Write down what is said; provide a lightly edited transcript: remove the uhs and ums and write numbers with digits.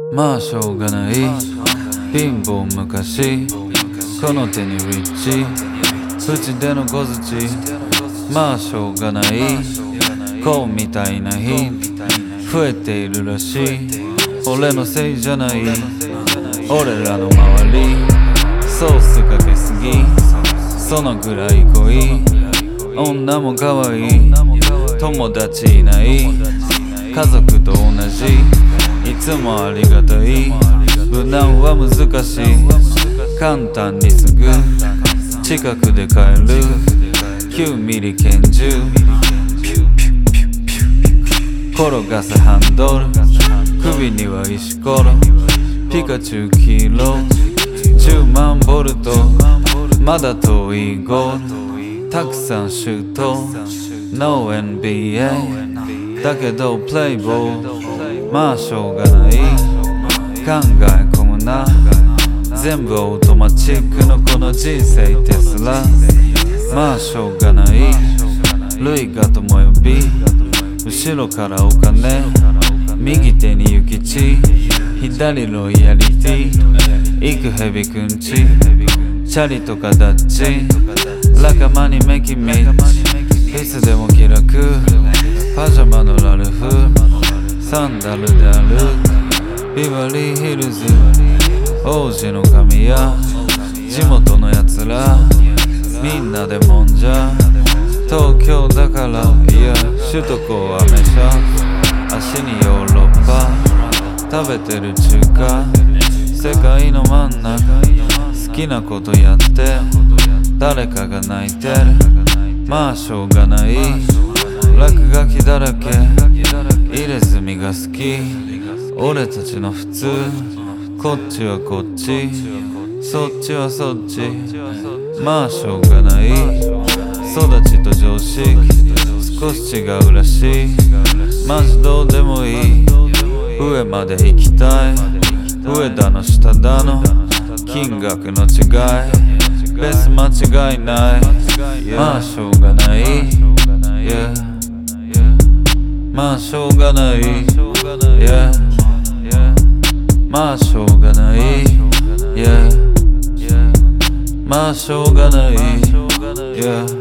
まあしょうがない貧乏昔この手にリッチ縁での小槌まあしょうがないこうみたいな日増えているらしい俺のせいじゃない俺らの周りソースかけすぎそのぐらい濃い女も可愛い友達いない家族と同じいつもありがたい無難は難しい簡単にすぐ近くで買える9ミリ拳銃転がすハンドル首には石ころピカチュウ黄色10万ボルトまだ遠いゴールたくさんシュート No NBA だけどプレイボールまあしょうがない考え込むな全部オートマチックのこの人生テスラまあしょうがない類がとも呼び後ろからお金右手に諭吉左ロイヤリティ行くヘビくんちチャリとかダッチ仲間にメキミッチいつでも気楽パジャマのラルフサンダルで歩くビバリーヒルズ王子の神や地元のやつらみんなでもんじゃ東京だからいや首都高アメ車足にヨーロッパ食べてる中華世界の真ん中好きなことやって誰かが泣いてるまあしょうがない落書きだらけ入れ墨が好き俺たちの普通こっちはこっちそっちはそっちまあしょうがない育ちと常識少し違うらしいマジどうでもいい上まで行きたい上だの下だの金額の違いベース間違いないまあしょうがない、yeahまあしょうがない、yeahまあしょうがない、yeahまあしょうがない、yeah